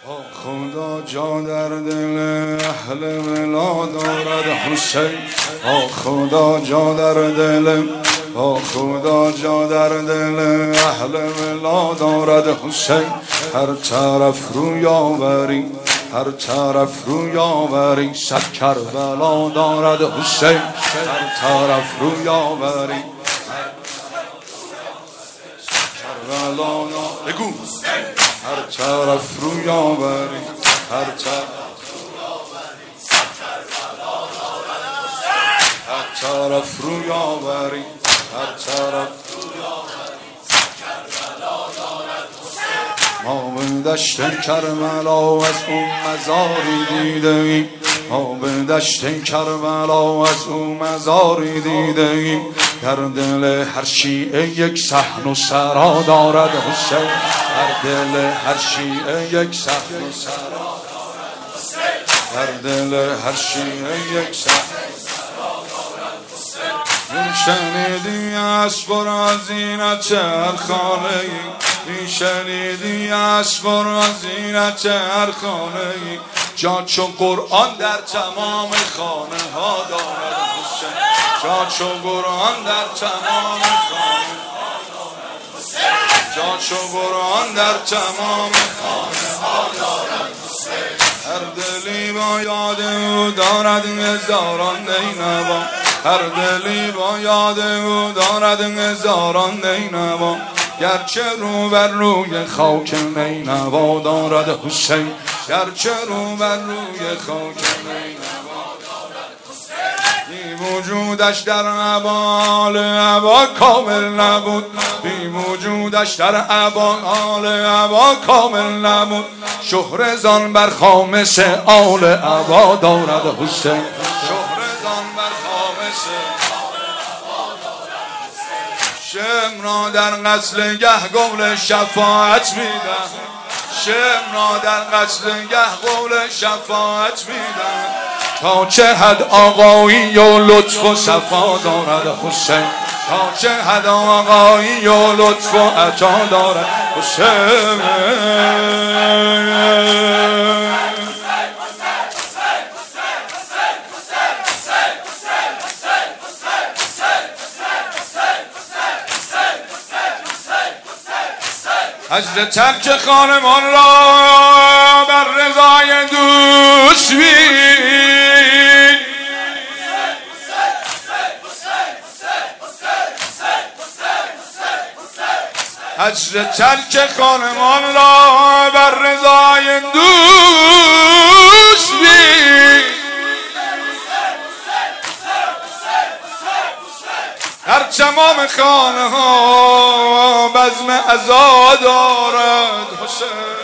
خدا جا در دل اهل ولا دارد حسین. خدا جا در دل، خدا جا در دل اهل ولا دارد حسین. هر طرف روی آوری، هر طرف روی آوری، صد کربلا دارد حسین. هر طرف روی آوری، کربلا بگو. هر طرف روی آوری، هر طرف روی آوری، هر طرف ما به دشت کربلا از اون مزاری دیده ایم. ما به دشت کربلا از اون مزاری دیده ایم. در دل هر شیعه یک صحن و سرا دارد حسین. در دل هر شیعه یک صحن و سرا دارد حسین. در دل هر شیعه یک صحن و سرا دارد حسین. این شنیدی اشقر از زینت هر خانه ای، این شنیدی اشقر از زینت هر خانه ای. جا چون قرآن در تمام خانه ها دارد حسین. جا چون قرآن در تمام خانه ها دارد حسین. جا چون قرآن در تمام خانه ها دارد حسین. هر دلی با یاد او دارد هزاران نینوا. هر دلی با یاد او دارد هزاران نینوا. گرچه رو بر روی خاک نینوا دارد حسین. گرچه رو بر روی خاک نینوا دارد حسین. بی وجودش در عبا کامل نبود. بی وجودش در عبا کامل نبود. شهر زان بر خامس آل عبا دارد حسین. شهر زان بر خامس شم را در قتل گه قول شفاعت میدن. شم را در قتل گه قول شفاعت میدن. تا چه حد آقایی و لطف و صفا دارد حسین. تا چه حد آقایی و لطف و عطا دارد حسین. حضرت ترک خانمان را بر رضای دوست بین. حضرت ترک خانمان را بر رضای دوست بین. در تمام خانه ها بزم عزا دارد حسین.